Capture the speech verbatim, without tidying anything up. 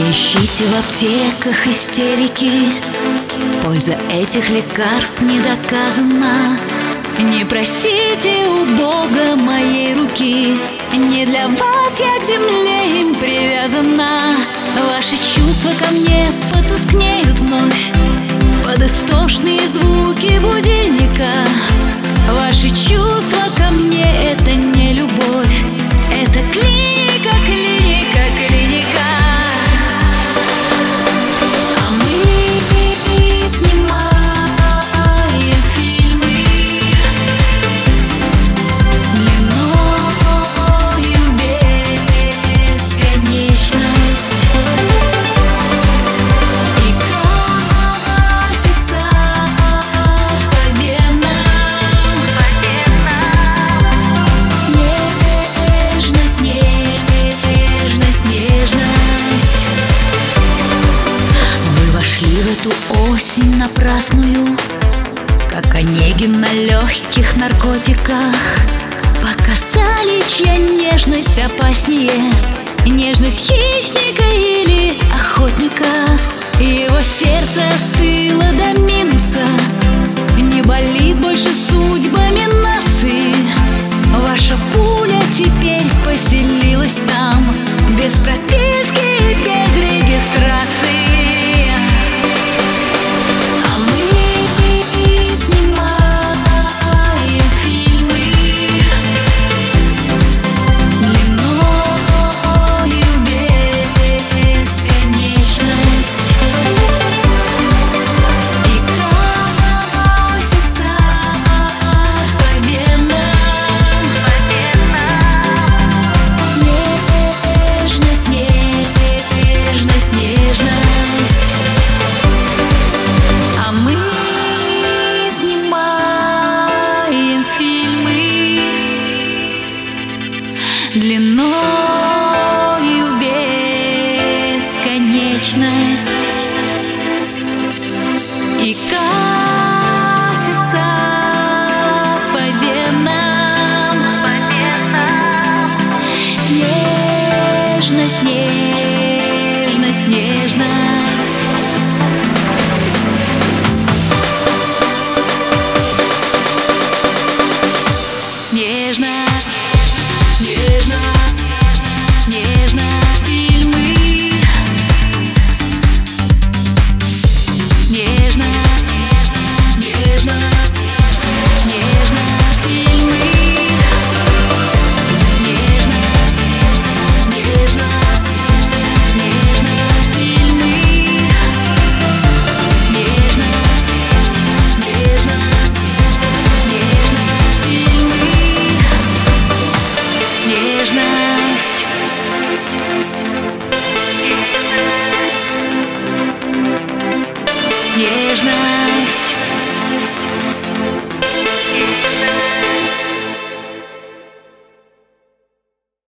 ищите в аптеках истерики, польза этих лекарств не доказана. Не просите у Бога моей руки, не для вас я к земле им привязана. Ваши чувства ко мне потускнеют вновь под истошные звуки будильника. Ваши чувства ко мне — это не любовь, это клиника, клиника, клиника. А мы снимаем фильмы длиною в бесконечность, и катится по венам нежность, нежность, нежность. Вы вошли в эту осень напрасную, как Онегин на легких наркотиках. Показали, чья нежность опаснее, нежность хищника или охотника. Его сердце остыло до минуса, не болит больше судьбами нации. Ваша пуля теперь поселилась там, без прописки и без регистрации. А мы снимаем фильмы длиною в бесконечность, и катится по венам нежность, нежность, нежность. А мы снимаем фильмы длиною в бесконечность, и катится по венам нежность, нежность, нежность. Нежность, нежность, нежность, фильмы. Нежность, нежность, нежность, фильмы. Нежность, нежность, нежность, фильмы. Нежность, нежность, нежность, фильмы. Нежность. Нежность.